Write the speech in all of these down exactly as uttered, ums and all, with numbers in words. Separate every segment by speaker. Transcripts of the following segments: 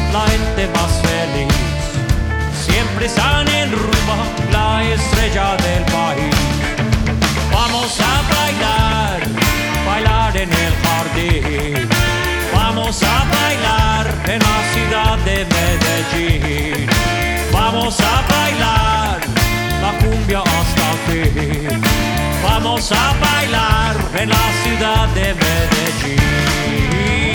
Speaker 1: la gente más feliz. Siempre están en rumba, la estrella del país. Vamos a bailar, bailar en el jardín. Vamos a bailar en la ciudad de Medellín. Vamos a bailar la cumbia hasta el fin. Vamos a bailar en la ciudad de Medellín.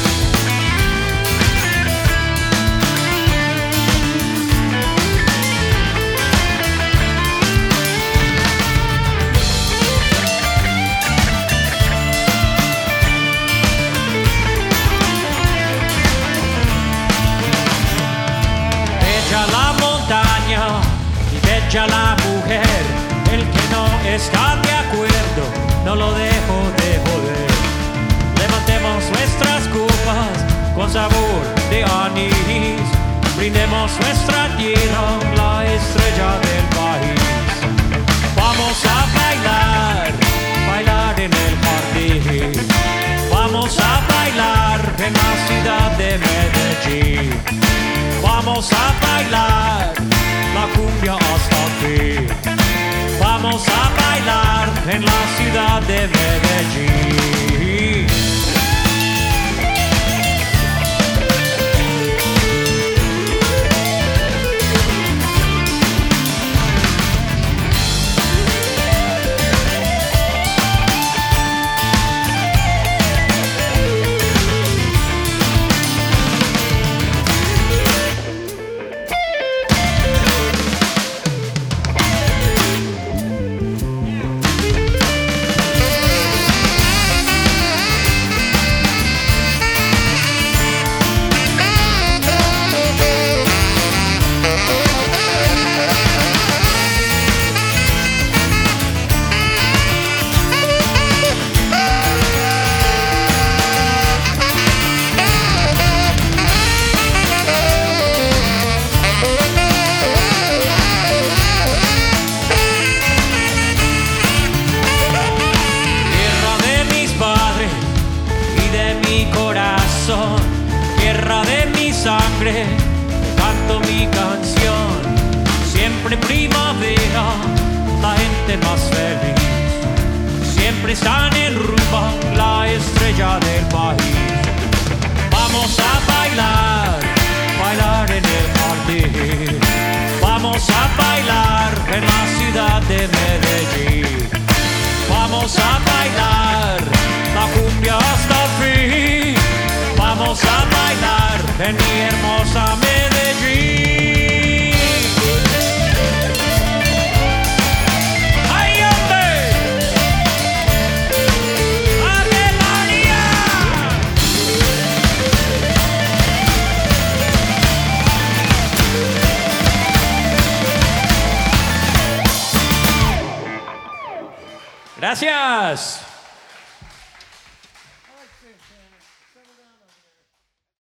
Speaker 1: Bella la montaña y bella la mujer. El que no está de acuerdo, no lo dejo de joder. Levantemos nuestras copas con sabor de anís. Brindemos nuestra tierra, la estrella del país. Vamos a bailar, bailar en el jardín. Vamos a bailar en la ciudad de Medellín. Vamos a bailar la cumbia hasta el fin. Vamos a bailar en la ciudad de Medellín. Tierra de mi sangre, canto mi canción. Siempre primavera, la gente más feliz. Siempre están en rumba, la estrella del país. Vamos a bailar, bailar en el jardín. Vamos a bailar en la ciudad de Medellín. Vamos a bailar la cumbia hasta el fin. Vamos a bailar en mi hermosa Medellín. ¡Ay, hombre! ¡Ave María! Gracias.